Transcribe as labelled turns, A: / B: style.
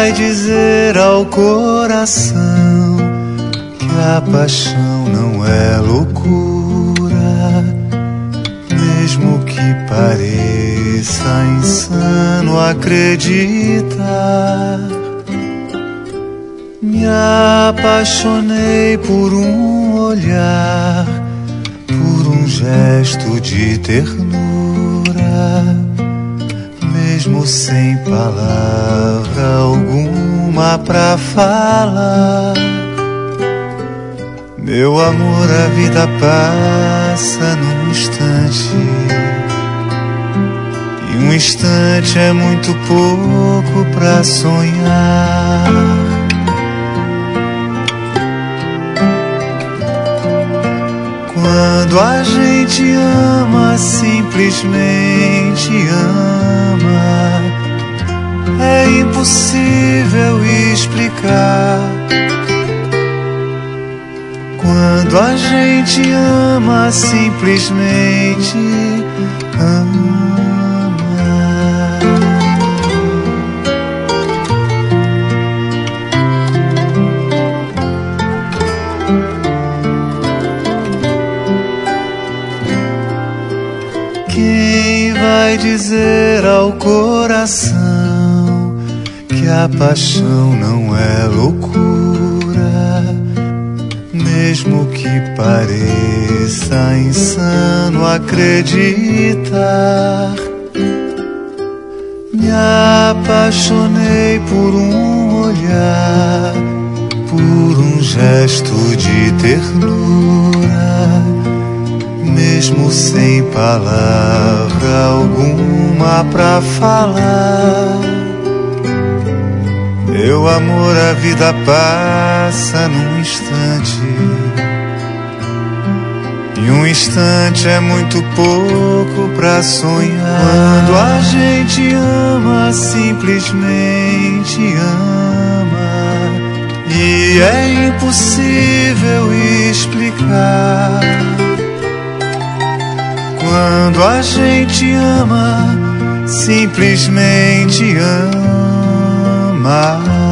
A: vai dizer ao coração que a paixão não é loucura, mesmo que pareça insano acreditar? Me apaixonei por um olhar, por um gesto de ternura, mesmo sem palavra alguma pra falar. Meu amor, a vida passa num instante, e um instante é muito pouco pra sonhar. Quando a gente ama, simplesmente ama, é impossível explicar. Quando a gente ama, simplesmente ama. Quem vai dizer ao coração que a paixão não é loucura, mesmo que pareça insano acreditar? Me apaixonei por um olhar, por um gesto de ternura, mesmo sem palavra alguma pra falar. Meu amor, a vida passa num instante, e um instante é muito pouco pra sonhar. Quando a gente ama, simplesmente ama, e é impossível explicar. Quando a gente ama, simplesmente ama.